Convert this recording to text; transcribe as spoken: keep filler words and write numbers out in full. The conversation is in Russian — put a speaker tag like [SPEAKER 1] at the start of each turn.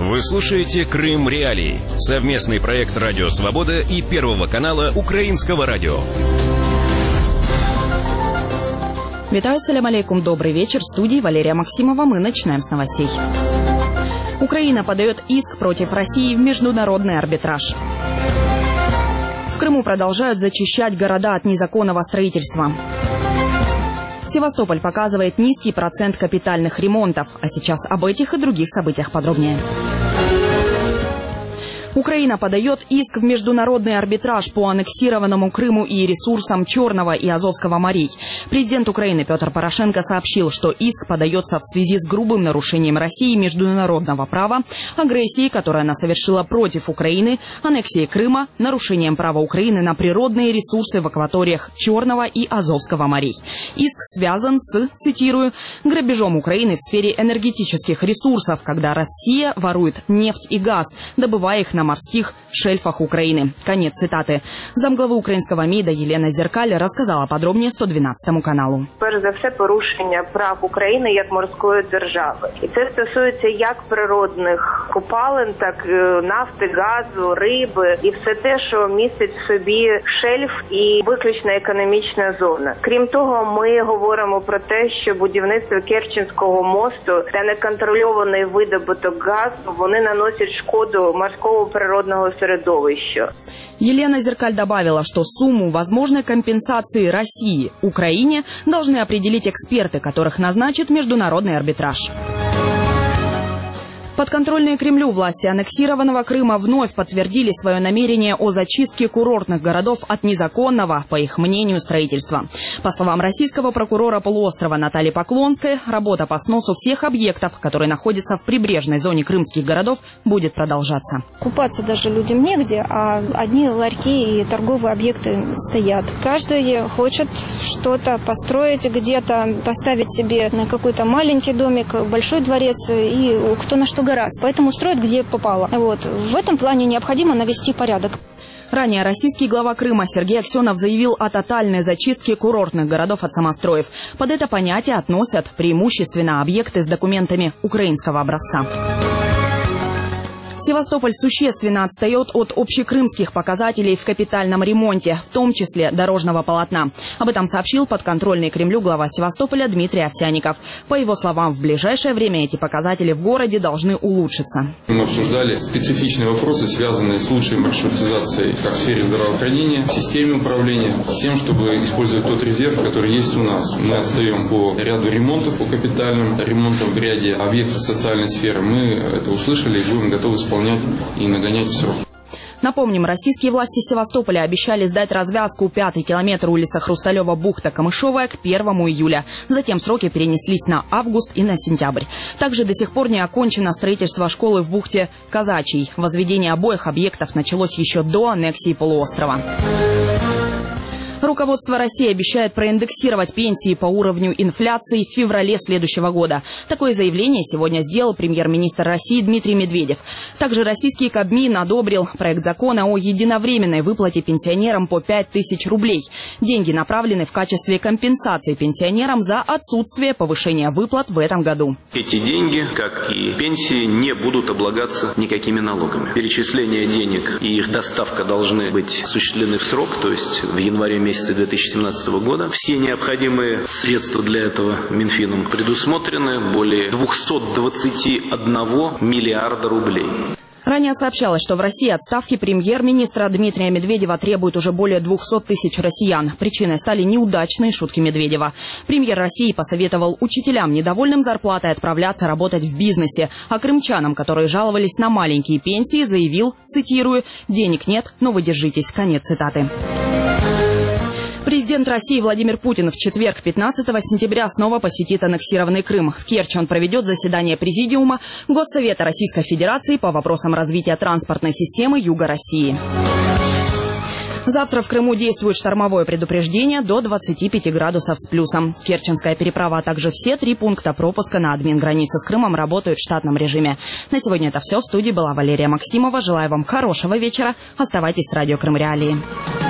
[SPEAKER 1] Вы слушаете «Крым Реалии» — совместный проект «Радио Свобода» и Первого канала Украинского радио.
[SPEAKER 2] Витаю, салям алейкум, добрый вечер. В студии Валерия Максимова. Мы начинаем с новостей. Украина подает иск против России в международный арбитраж. В Крыму продолжают зачищать города от незаконного строительства. Севастополь показывает низкий процент капитальных ремонтов. А сейчас об этих и других событиях подробнее. Украина подает иск в международный арбитраж по аннексированному Крыму и ресурсам Черного и Азовского морей. Президент Украины Петр Порошенко сообщил, что иск подается в связи с грубым нарушением России международного права, агрессией, которую она совершила против Украины, аннексией Крыма, нарушением права Украины на природные ресурсы в акваториях Черного и Азовского морей. Иск связан с, цитирую, грабежом Украины в сфере энергетических ресурсов, когда Россия ворует нефть и газ, добывая их на морских шельфах Украины. Конец цитаты. Замглави українського МІДа Єлена Зеркаль розказала подробніше сто дванадцятому каналу.
[SPEAKER 3] Перш за все, порушення прав України як морської держави. І це стосується як природних копалин, так і нафти, газу, риби і все те, що містить в собі шельф і виключна економічна зона. Крім того, ми говоримо про те, що будівництво Керченського мосту та неконтрольований видобуток газу, вони наносять шкоду морського природного середовища.
[SPEAKER 2] Елена Зеркаль добавила, что сумму возможной компенсации России Украине должны определить эксперты, которых назначит международный арбитраж. Подконтрольные Кремлю власти аннексированного Крыма вновь подтвердили свое намерение о зачистке курортных городов от незаконного, по их мнению, строительства. По словам российского прокурора полуострова Натальи Поклонской, работа по сносу всех объектов, которые находятся в прибрежной зоне крымских городов, будет продолжаться.
[SPEAKER 4] Купаться даже людям негде, а одни ларьки и торговые объекты стоят. Каждый хочет что-то построить где-то, поставить себе какой-то маленький домик, большой дворец и кто на что гораздо. Поэтому строят где попало. Вот. В этом плане необходимо навести порядок.
[SPEAKER 2] Ранее российский глава Крыма Сергей Аксенов заявил о тотальной зачистке курортных городов от самостроев. Под это понятие относят преимущественно объекты с документами украинского образца. Севастополь существенно отстает от общекрымских показателей в капитальном ремонте, в том числе дорожного полотна. Об этом сообщил подконтрольный Кремлю глава Севастополя Дмитрий Овсянников. По его словам, в ближайшее время эти показатели в городе должны улучшиться.
[SPEAKER 5] Мы обсуждали специфичные вопросы, связанные с лучшей маршрутизацией как в сфере здравоохранения, в системе управления, с тем, чтобы использовать тот резерв, который есть у нас. Мы отстаем по ряду ремонтов, по капитальным ремонтам в ряде объектов социальной сферы. Мы это услышали и будем готовы исполнять и нагонять в срок.
[SPEAKER 2] Напомним, российские власти Севастополя обещали сдать развязку пятый километр улица Хрусталева-Бухта-Камышовая к первому июля. Затем сроки перенеслись на август и на сентябрь. Также до сих пор не окончено строительство школы в бухте Казачий. Возведение обоих объектов началось еще до аннексии полуострова. Руководство России обещает проиндексировать пенсии по уровню инфляции в феврале следующего года. Такое заявление сегодня сделал премьер-министр России Дмитрий Медведев. Также российский Кабмин одобрил проект закона о единовременной выплате пенсионерам по пять тысяч рублей. Деньги направлены в качестве компенсации пенсионерам за отсутствие повышения выплат в этом году.
[SPEAKER 6] Эти деньги, как и пенсии, не будут облагаться никакими налогами. Перечисление денег и их доставка должны быть осуществлены в срок, то есть в январе месяце две тысячи семнадцатого года. Все необходимые средства для этого Минфином предусмотрены, более двухсот двадцати одного миллиарда рублей.
[SPEAKER 2] Ранее сообщалось, что в России отставки премьер-министра Дмитрия Медведева требуют уже более двухсот тысяч россиян. Причиной стали неудачные шутки Медведева. Премьер России посоветовал учителям, недовольным зарплатой, отправляться работать в бизнесе. А крымчанам, которые жаловались на маленькие пенсии, заявил, цитирую, «Денег нет, но вы держитесь». Конец цитаты. Президент России Владимир Путин в четверг, пятнадцатого сентября, снова посетит аннексированный Крым. В Керчи он проведет заседание Президиума Госсовета Российской Федерации по вопросам развития транспортной системы Юга России. Завтра в Крыму действует штормовое предупреждение до двадцати пяти градусов с плюсом. Керченская переправа, а также все три пункта пропуска на админ-границе с Крымом работают в штатном режиме. На сегодня это все. В студии была Валерия Максимова. Желаю вам хорошего вечера. Оставайтесь с радио Крым Реалии.